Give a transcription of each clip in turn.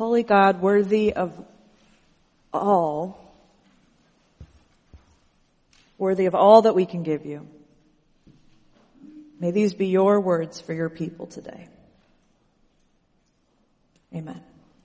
Holy God, worthy of all that we can give you. May these be your words for your people today. Amen.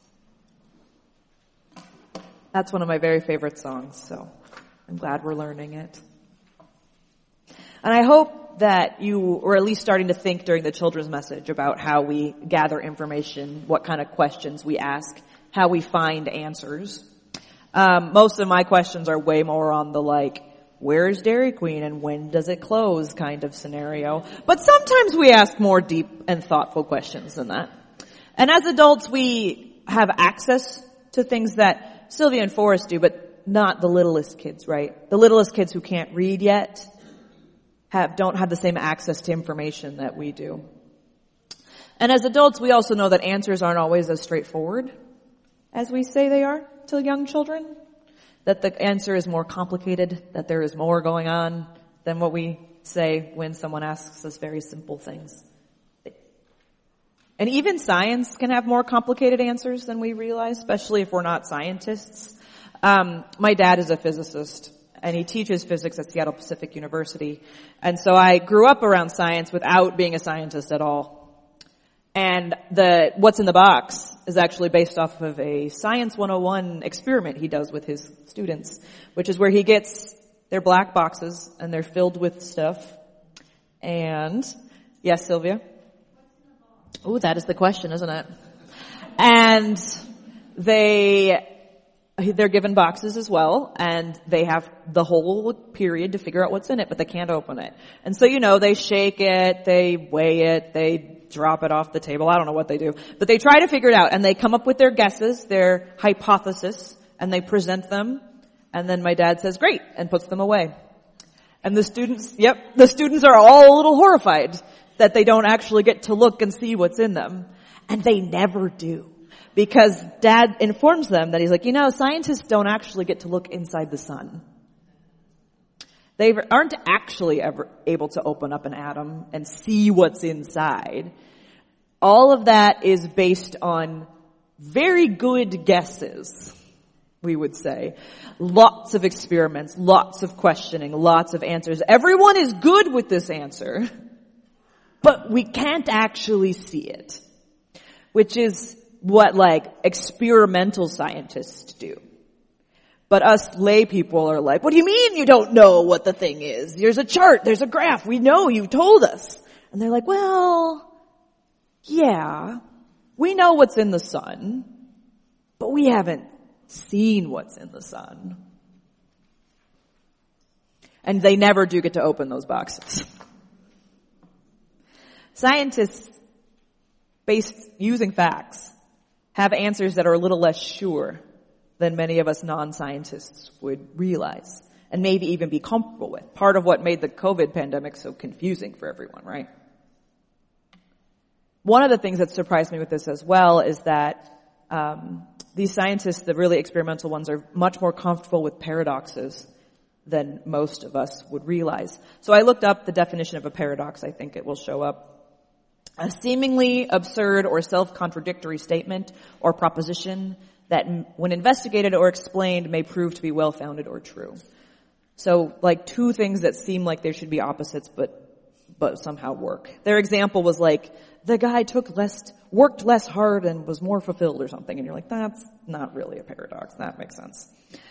That's one of my very favorite songs, so I'm glad we're learning it. And I hope that you were at least starting to think during the children's message about how we gather information, what kind of questions we ask, how we find answers. Most of my questions are way more on the where's Dairy Queen and when does it close kind of scenario. But sometimes we ask more deep and thoughtful questions than that. And as adults, we have access to things that Sylvia and Forrest do, but not the littlest kids, right? The littlest kids who can't read yet don't have the same access to information that we do. And as adults, we also know that answers aren't always as straightforward as we say they are to young children. That the answer is more complicated, that there is more going on than what we say when someone asks us very simple things. And even science can have more complicated answers than we realize, especially if we're not scientists. My dad is a physicist, and he teaches physics at Seattle Pacific University. And so I grew up around science without being a scientist at all. And what's in the box is actually based off of a Science 101 experiment he does with his students, which is where he gets their black boxes and they're filled with stuff. And, yes, Sylvia? Ooh, that is the question, isn't it? And they're given boxes as well, and they have the whole period to figure out what's in it, but they can't open it. And so, they shake it, they weigh it, they drop it off the table. I don't know what they do. But they try to figure it out, and they come up with their guesses, their hypothesis, and they present them. And then my dad says, great, and puts them away. And the students are all a little horrified that they don't actually get to look and see what's in them. And they never do. Because Dad informs them that he's like, scientists don't actually get to look inside the sun. They aren't actually ever able to open up an atom and see what's inside. All of that is based on very good guesses, we would say. Lots of experiments, lots of questioning, lots of answers. Everyone is good with this answer, but we can't actually see it, which is what experimental scientists do. But us lay people are like, what do you mean you don't know what the thing is? There's a chart, there's a graph, we know, you told us. And they're like, well, yeah, we know what's in the sun, but we haven't seen what's in the sun. And they never do get to open those boxes. Scientists, using facts, have answers that are a little less sure than many of us non-scientists would realize and maybe even be comfortable with. Part of what made the COVID pandemic so confusing for everyone, right? One of the things that surprised me with this as well is that these scientists, the really experimental ones, are much more comfortable with paradoxes than most of us would realize. So I looked up the definition of a paradox. I think it will show up. A seemingly absurd or self-contradictory statement or proposition that when investigated or explained may prove to be well-founded or true. So two things that seem like they should be opposites but somehow work. Their example was the guy worked less hard and was more fulfilled or something. And you're like, that's not really a paradox. That makes sense.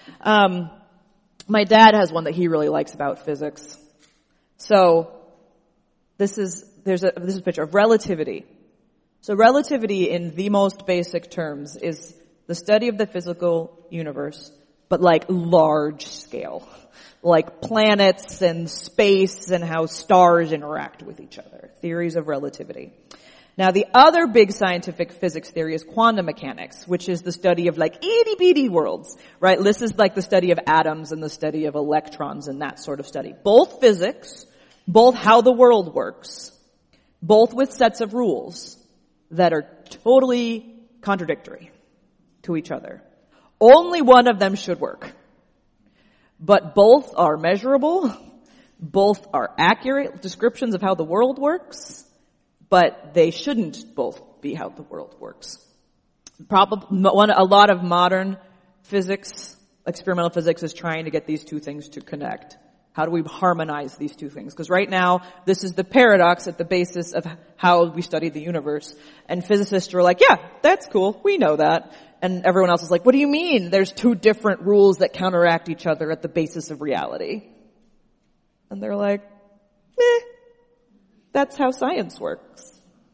My dad has one that he really likes about physics. So this is a picture of relativity. So relativity in the most basic terms is the study of the physical universe, but large scale. Planets and space and how stars interact with each other. Theories of relativity. Now the other big scientific physics theory is quantum mechanics, which is the study of itty bitty worlds, right? This is the study of atoms and the study of electrons and that sort of study. Both physics, both how the world works, both with sets of rules that are totally contradictory to each other. Only one of them should work. But both are measurable, both are accurate descriptions of how the world works, but they shouldn't both be how the world works. A lot of modern physics, experimental physics, is trying to get these two things to connect. How do we harmonize these two things? Because right now, this is the paradox at the basis of how we study the universe. And physicists are like, yeah, that's cool. We know that. And everyone else is like, what do you mean? There's two different rules that counteract each other at the basis of reality. And they're like, that's how science works.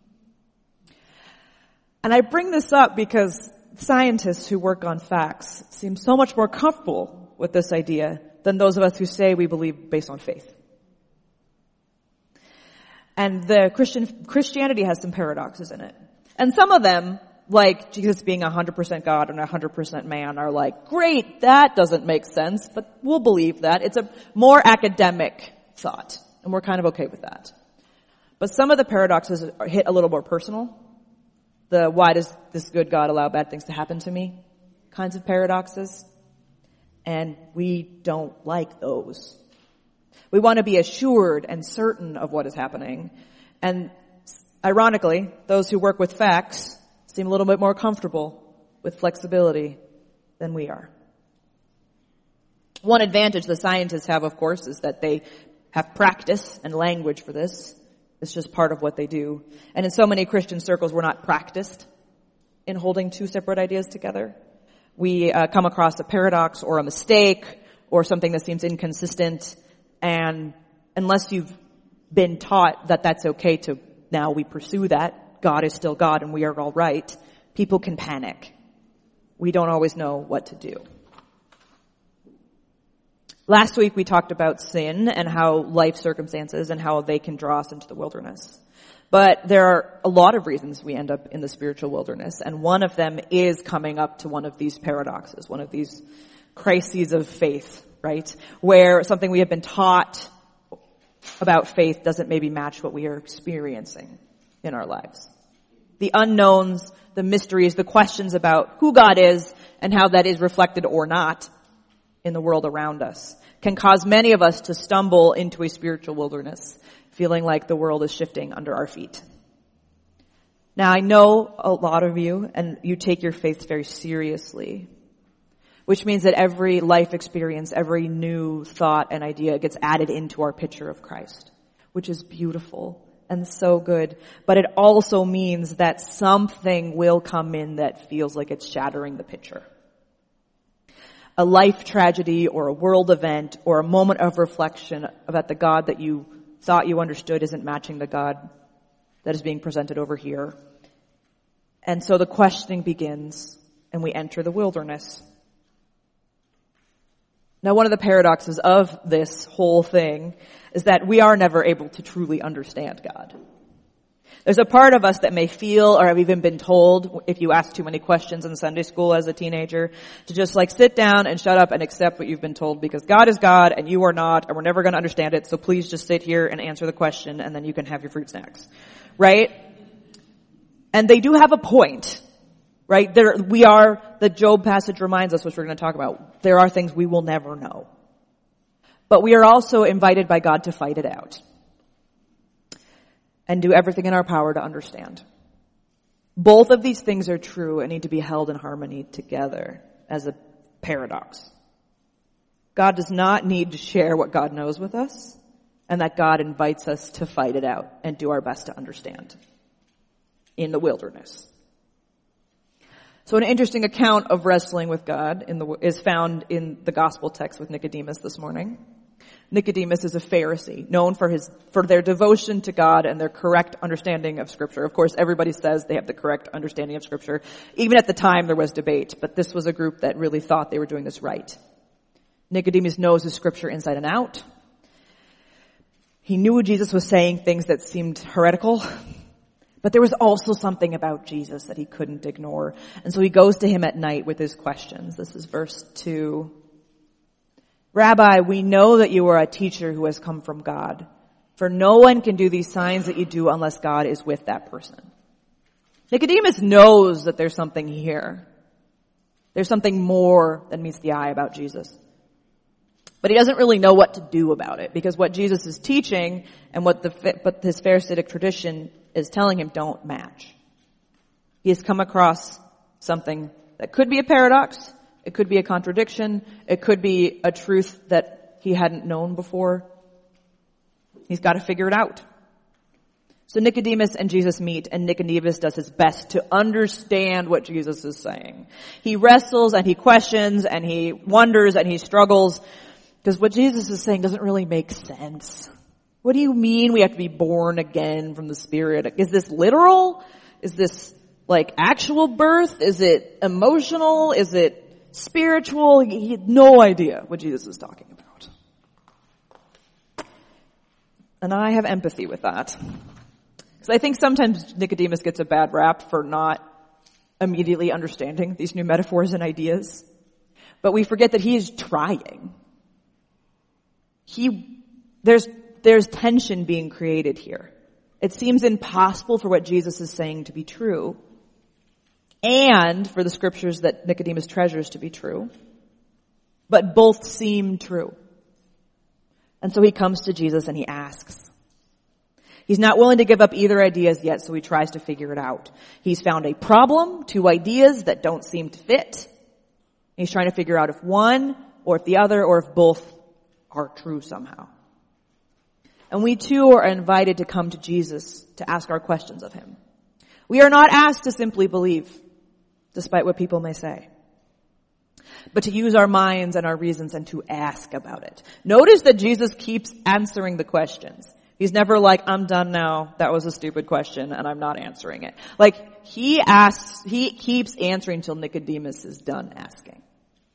And I bring this up because scientists who work on facts seem so much more comfortable with this idea than those of us who say we believe based on faith. And the Christianity has some paradoxes in it. And some of them, like Jesus being 100% God and 100% man, are like, great, that doesn't make sense, but we'll believe that. It's a more academic thought, and we're kind of okay with that. But some of the paradoxes hit a little more personal. The why does this good God allow bad things to happen to me kinds of paradoxes. And we don't like those. We want to be assured and certain of what is happening. And ironically, those who work with facts seem a little bit more comfortable with flexibility than we are. One advantage the scientists have, of course, is that they have practice and language for this. It's just part of what they do. And in so many Christian circles, we're not practiced in holding two separate ideas together. We come across a paradox or a mistake or something that seems inconsistent, and unless you've been taught that that's okay to now we pursue that, God is still God and we are all right, people can panic. We don't always know what to do. Last week we talked about sin and how life circumstances and how they can draw us into the wilderness. But there are a lot of reasons we end up in the spiritual wilderness, and one of them is coming up to one of these paradoxes, one of these crises of faith, right? Where something we have been taught about faith doesn't maybe match what we are experiencing in our lives. The unknowns, the mysteries, the questions about who God is and how that is reflected or not in the world around us can cause many of us to stumble into a spiritual wilderness, feeling like the world is shifting under our feet. Now, I know a lot of you, and you take your faith very seriously, which means that every life experience, every new thought and idea gets added into our picture of Christ, which is beautiful and so good. But it also means that something will come in that feels like it's shattering the picture. A life tragedy or a world event or a moment of reflection about the God that you thought you understood isn't matching the God that is being presented over here. And so the questioning begins and we enter the wilderness. Now, one of the paradoxes of this whole thing is that we are never able to truly understand God. There's a part of us that may feel, or have even been told, if you ask too many questions in Sunday school as a teenager, to just like sit down and shut up and accept what you've been told because God is God and you are not, and we're never going to understand it, so please just sit here and answer the question and then you can have your fruit snacks. Right? And they do have a point. Right? The Job passage reminds us, which we're going to talk about. There are things we will never know. But we are also invited by God to fight it out and do everything in our power to understand. Both of these things are true and need to be held in harmony together as a paradox. God does not need to share what God knows with us, and that God invites us to fight it out and do our best to understand in the wilderness. So an interesting account of wrestling with God is found in the gospel text with Nicodemus this morning. Nicodemus is a Pharisee, known for their devotion to God and their correct understanding of Scripture. Of course, everybody says they have the correct understanding of Scripture. Even at the time, there was debate, but this was a group that really thought they were doing this right. Nicodemus knows his Scripture inside and out. He knew Jesus was saying things that seemed heretical, but there was also something about Jesus that he couldn't ignore. And so he goes to him at night with his questions. This is verse 2. Rabbi, we know that you are a teacher who has come from God, for no one can do these signs that you do unless God is with that person. Nicodemus knows that there's something here. There's something more than meets the eye about Jesus. But he doesn't really know what to do about it, because what Jesus is teaching and what his Pharisaic tradition is telling him don't match. He has come across something that could be a paradox, it could be a contradiction, it could be a truth that he hadn't known before. He's got to figure it out. So Nicodemus and Jesus meet, and Nicodemus does his best to understand what Jesus is saying. He wrestles and he questions and he wonders and he struggles because what Jesus is saying doesn't really make sense. What do you mean we have to be born again from the Spirit? Is this literal? Is this like actual birth? Is it emotional? Is it spiritual? He had no idea what Jesus is talking about. And I have empathy with that. Because I think sometimes Nicodemus gets a bad rap for not immediately understanding these new metaphors and ideas. But we forget that he is trying. There's tension being created here. It seems impossible for what Jesus is saying to be true, and for the scriptures that Nicodemus treasures to be true. But both seem true. And so he comes to Jesus and he asks. He's not willing to give up either ideas yet, so he tries to figure it out. He's found a problem, two ideas that don't seem to fit. He's trying to figure out if one or if the other or if both are true somehow. And we too are invited to come to Jesus to ask our questions of him. We are not asked to simply believe, despite what people may say, but to use our minds and our reasons and to ask about it. Notice that Jesus keeps answering the questions. He's never like, I'm done now. That was a stupid question and I'm not answering it. Like, he keeps answering until Nicodemus is done asking.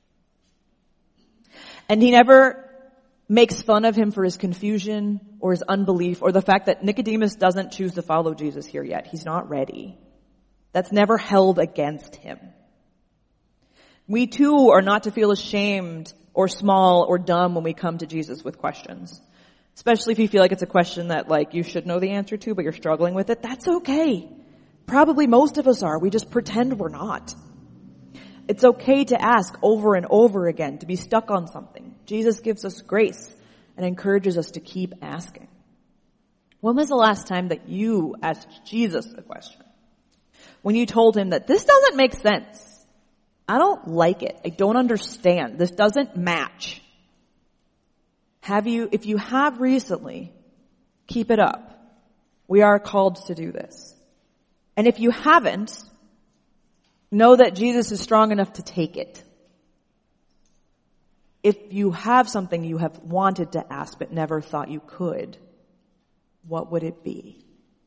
And he never makes fun of him for his confusion or his unbelief or the fact that Nicodemus doesn't choose to follow Jesus here yet. He's not ready. That's never held against him. We too are not to feel ashamed or small or dumb when we come to Jesus with questions. Especially if you feel like it's a question that like you should know the answer to, but you're struggling with it. That's okay. Probably most of us are. We just pretend we're not. It's okay to ask over and over again, to be stuck on something. Jesus gives us grace and encourages us to keep asking. When was the last time that you asked Jesus a question? When you told him that this doesn't make sense. I don't like it. I don't understand. This doesn't match. If you have recently, keep it up. We are called to do this. And if you haven't, know that Jesus is strong enough to take it. If you have something you have wanted to ask but never thought you could, what would it be?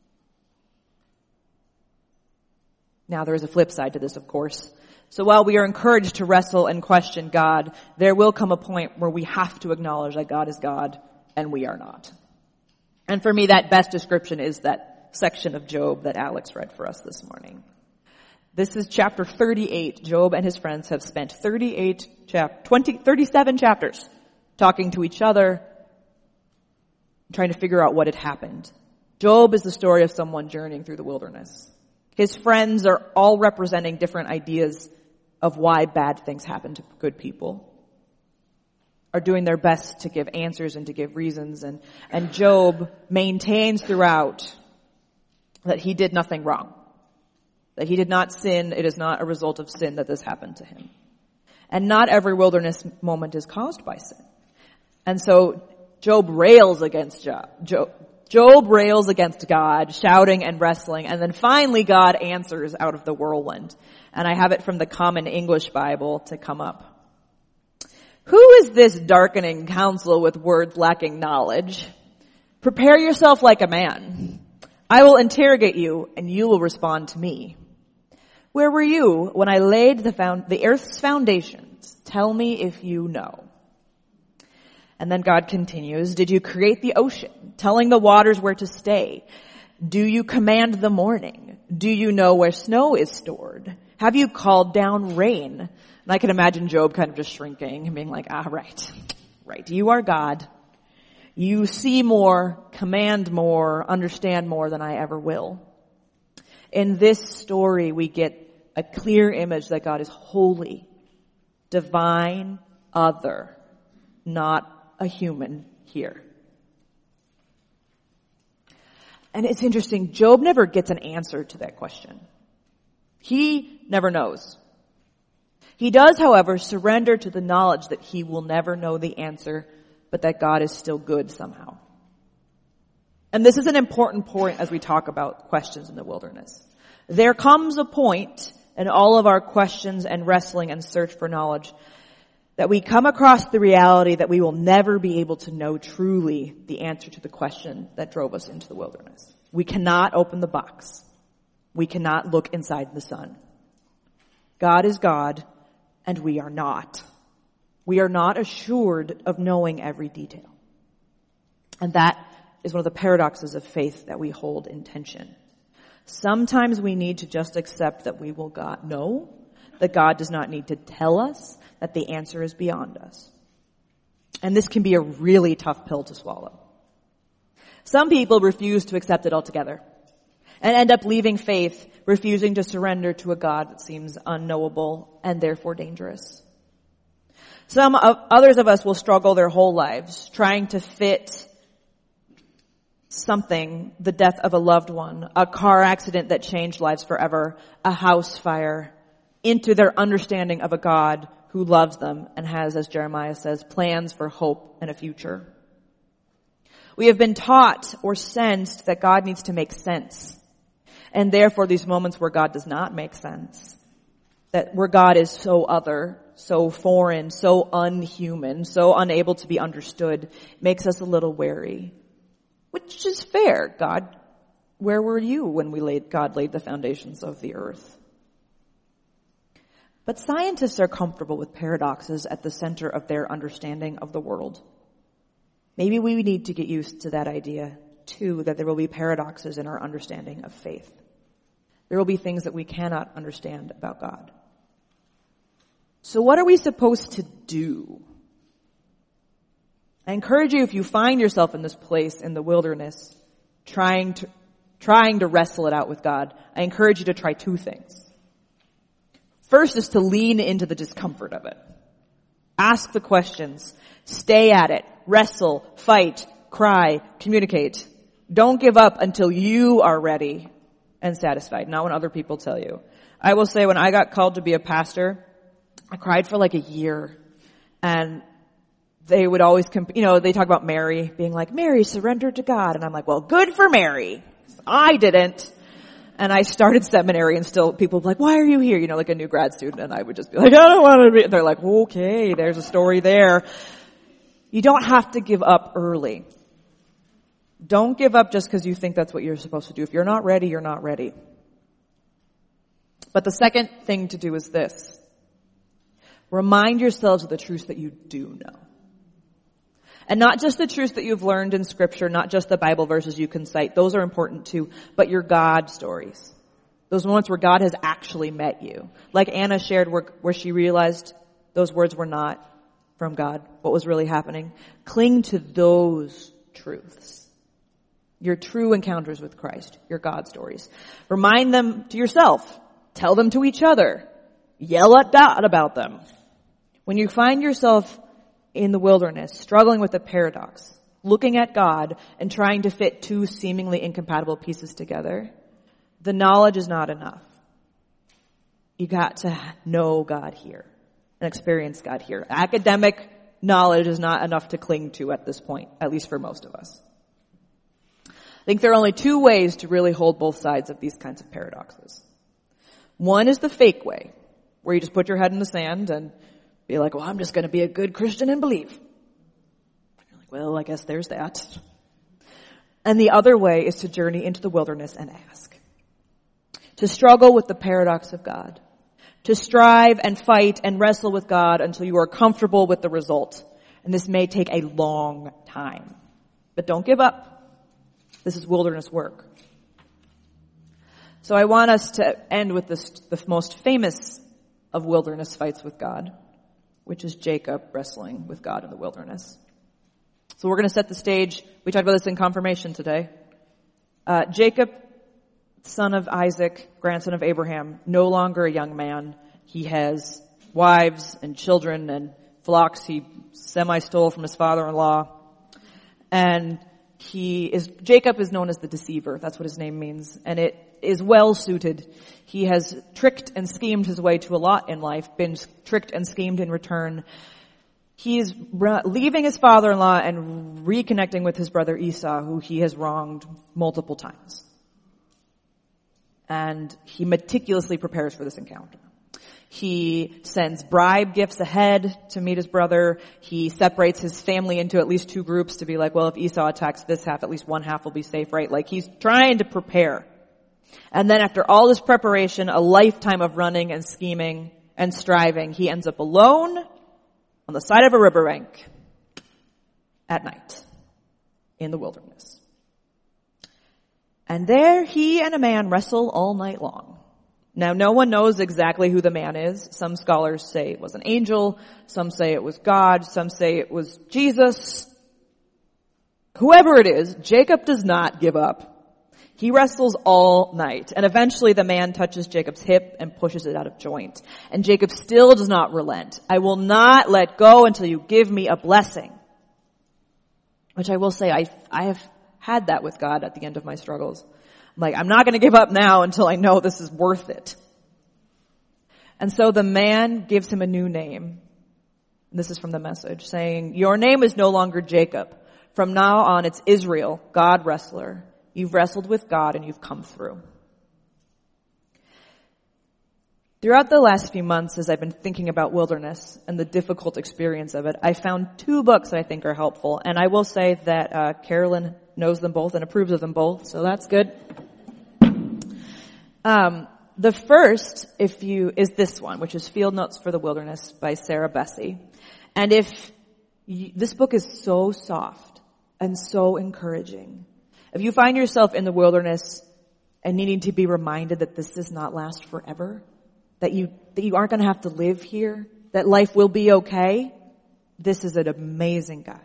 Now there is a flip side to this, of course. So while we are encouraged to wrestle and question God, there will come a point where we have to acknowledge that God is God and we are not. And for me, that best description is that section of Job that Alex read for us this morning. This is chapter 38. Job and his friends have spent 37 chapters talking to each other, trying to figure out what had happened. Job is the story of someone journeying through the wilderness. His friends are all representing different ideas of why bad things happen to good people, are doing their best to give answers and to give reasons. And Job maintains throughout that he did nothing wrong, that he did not sin. It is not a result of sin that this happened to him. And not every wilderness moment is caused by sin. And so Job rails against Job rails against God, shouting and wrestling, and then finally God answers out of the whirlwind. And I have it from the Common English Bible to come up. Who is this darkening counsel with words lacking knowledge? Prepare yourself like a man. I will interrogate you, and you will respond to me. Where were you when I laid the earth's foundations? Tell me if you know. And then God continues, did you create the ocean, telling the waters where to stay? Do you command the morning? Do you know where snow is stored? Have you called down rain? And I can imagine Job kind of just shrinking and being like, right. You are God. You see more, command more, understand more than I ever will. In this story, we get a clear image that God is holy, divine, other, not a human here. And it's interesting, Job never gets an answer to that question. He never knows. He does, however, surrender to the knowledge that he will never know the answer, but that God is still good somehow. And this is an important point as we talk about questions in the wilderness. There comes a point in all of our questions and wrestling and search for knowledge that we come across the reality that we will never be able to know truly the answer to the question that drove us into the wilderness. We cannot open the box. We cannot look inside the sun. God is God, and we are not. We are not assured of knowing every detail. And that is one of the paradoxes of faith that we hold in tension. Sometimes we need to just accept that we will know, that God does not need to tell us, that the answer is beyond us. And this can be a really tough pill to swallow. Some people refuse to accept it altogether and end up leaving faith, refusing to surrender to a God that seems unknowable and therefore dangerous. Others of us will struggle their whole lives trying to fit something, the death of a loved one, a car accident that changed lives forever, a house fire, into their understanding of a God who loves them and has, as Jeremiah says, plans for hope and a future. We have been taught or sensed that God needs to make sense. And therefore these moments where God does not make sense, that where God is so other, so foreign, so unhuman, so unable to be understood, makes us a little wary. Which is fair. God, where were you when God laid the foundations of the earth? But scientists are comfortable with paradoxes at the center of their understanding of the world. Maybe we need to get used to that idea, too, that there will be paradoxes in our understanding of faith. There will be things that we cannot understand about God. So what are we supposed to do? I encourage you, if you find yourself in this place in the wilderness, trying to wrestle it out with God, I encourage you to try two things. First is to lean into the discomfort of it. Ask the questions. Stay at it. Wrestle, fight, cry, communicate. Don't give up until you are ready and satisfied, not when other people tell you. I will say when I got called to be a pastor, I cried for like a year. And they would always, they talk about Mary being like, Mary surrendered to God. And I'm like, well, good for Mary. I didn't. And I started seminary and still people would be like, why are you here? Like a new grad student. And I would just be like, I don't want to be. And they're like, okay, there's a story there. You don't have to give up early. Don't give up just because you think that's what you're supposed to do. If you're not ready, you're not ready. But the second thing to do is this. Remind yourselves of the truths that you do know. And not just the truths that you've learned in Scripture, not just the Bible verses you can cite. Those are important too. But your God stories. Those moments where God has actually met you. Like Anna shared where she realized those words were not from God. What was really happening. Cling to those truths. Your true encounters with Christ. Your God stories. Remind them to yourself. Tell them to each other. Yell at God about them. When you find yourself in the wilderness, struggling with a paradox, looking at God and trying to fit two seemingly incompatible pieces together, the knowledge is not enough. You got to know God here and experience God here. Academic knowledge is not enough to cling to at this point, at least for most of us. I think there are only two ways to really hold both sides of these kinds of paradoxes. One is the fake way, where you just put your head in the sand and be like, well, I'm just going to be a good Christian and believe. You're like, well, I guess there's that. And the other way is to journey into the wilderness and ask. To struggle with the paradox of God. To strive and fight and wrestle with God until you are comfortable with the result. And this may take a long time. But don't give up. This is wilderness work. So I want us to end with the most famous of wilderness fights with God, which is Jacob wrestling with God in the wilderness. So we're going to set the stage. We talked about this in confirmation today. Jacob, son of Isaac, grandson of Abraham, no longer a young man. He has wives and children and flocks he semi-stole from his father-in-law. And Jacob is known as the deceiver. That's what his name means. And it is well suited. He has tricked and schemed his way to a lot in life, been tricked and schemed in return. He is leaving his father-in-law and reconnecting with his brother Esau, who he has wronged multiple times. And he meticulously prepares for this encounter. He sends bribe gifts ahead to meet his brother. He separates his family into at least two groups to be like, well, if Esau attacks this half, at least one half will be safe, right? Like he's trying to prepare. And then after all this preparation, a lifetime of running and scheming and striving, he ends up alone on the side of a riverbank at night in the wilderness. And there he and a man wrestle all night long. Now, no one knows exactly who the man is. Some scholars say it was an angel. Some say it was God. Some say it was Jesus. Whoever it is, Jacob does not give up. He wrestles all night. And eventually the man touches Jacob's hip and pushes it out of joint. And Jacob still does not relent. I will not let go until you give me a blessing. Which I will say, I have had that with God at the end of my struggles. I'm like, I'm not going to give up now until I know this is worth it. And so the man gives him a new name. This is from the Message, saying, your name is no longer Jacob. From now on, it's Israel, God wrestler. You've wrestled with God and you've come through. Throughout the last few months, as I've been thinking about wilderness and the difficult experience of it, I found two books that I think are helpful. And I will say that Carolyn knows them both and approves of them both, so that's good. The first, is this one, which is Field Notes for the Wilderness by Sarah Bessey. And this book is so soft and so encouraging. If you find yourself in the wilderness and needing to be reminded that this does not last forever, that you aren't going to have to live here, that life will be okay, this is an amazing guide.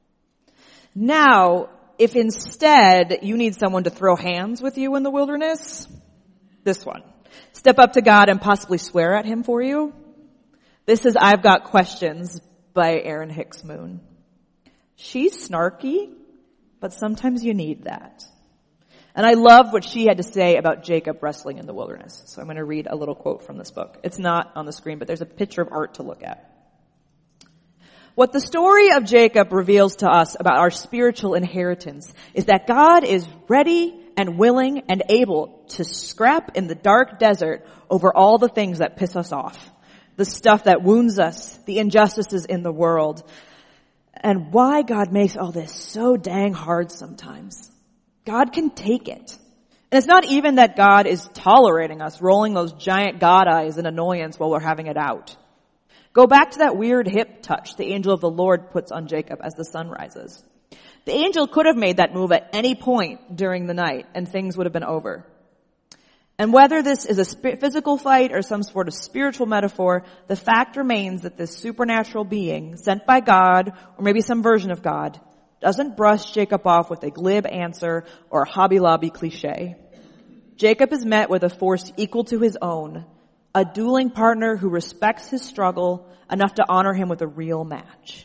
Now, if instead you need someone to throw hands with you in the wilderness, this one. Step up to God and possibly swear at him for you. This is I've Got Questions by Erin Hicks Moon. She's snarky, but sometimes you need that. And I love what she had to say about Jacob wrestling in the wilderness. So I'm going to read a little quote from this book. It's not on the screen, but there's a picture of art to look at. What the story of Jacob reveals to us about our spiritual inheritance is that God is ready and willing and able to scrap in the dark desert over all the things that piss us off, the stuff that wounds us, the injustices in the world, and why God makes all this so dang hard sometimes. God can take it. And it's not even that God is tolerating us, rolling those giant God eyes in annoyance while we're having it out. Go back to that weird hip touch the angel of the Lord puts on Jacob as the sun rises. The angel could have made that move at any point during the night and things would have been over. And whether this is a physical fight or some sort of spiritual metaphor, the fact remains that this supernatural being sent by God, or maybe some version of God, doesn't brush Jacob off with a glib answer or a Hobby Lobby cliche. Jacob is met with a force equal to his own, a dueling partner who respects his struggle enough to honor him with a real match.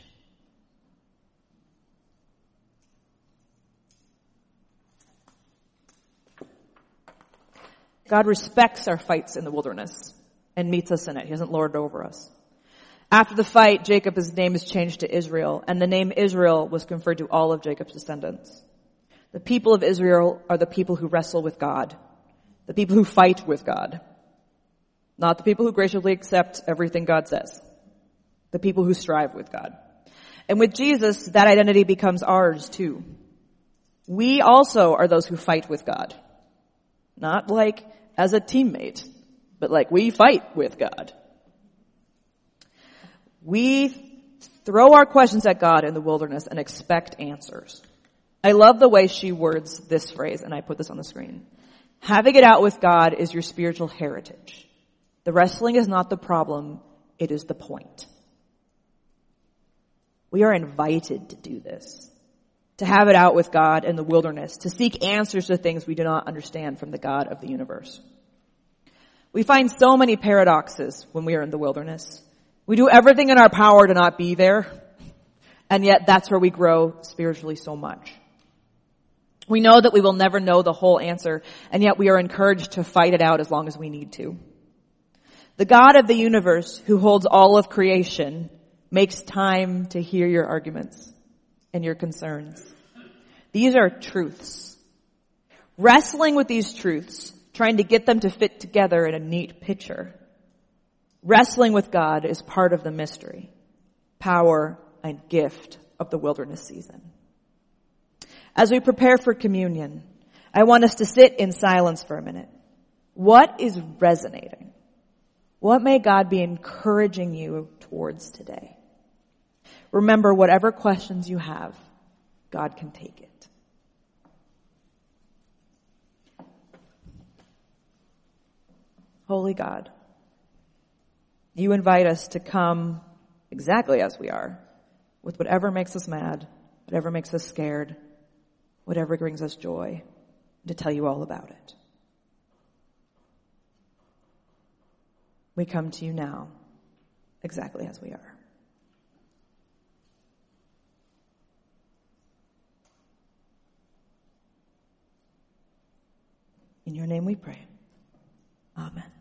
God respects our fights in the wilderness and meets us in it. He doesn't lord it over us. After the fight, Jacob's name is changed to Israel, and the name Israel was conferred to all of Jacob's descendants. The people of Israel are the people who wrestle with God, the people who fight with God, not the people who graciously accept everything God says, the people who strive with God. And with Jesus, that identity becomes ours too. We also are those who fight with God. Not like as a teammate, but like we fight with God. We throw our questions at God in the wilderness and expect answers. I love the way she words this phrase, and I put this on the screen. Having it out with God is your spiritual heritage. The wrestling is not the problem, it is the point. We are invited to do this. To have it out with God in the wilderness, to seek answers to things we do not understand from the God of the universe. We find so many paradoxes when we are in the wilderness. We do everything in our power to not be there, and yet that's where we grow spiritually so much. We know that we will never know the whole answer, and yet we are encouraged to fight it out as long as we need to. The God of the universe, who holds all of creation, makes time to hear your arguments and your concerns. These are truths. Wrestling with these truths, trying to get them to fit together in a neat picture. Wrestling with God is part of the mystery, power, and gift of the wilderness season. As we prepare for communion, I want us to sit in silence for a minute. What is resonating? What may God be encouraging you towards today? Remember, whatever questions you have, God can take it. Holy God, you invite us to come exactly as we are, with whatever makes us mad, whatever makes us scared, whatever brings us joy, to tell you all about it. We come to you now, exactly as we are. In your name we pray. Amen.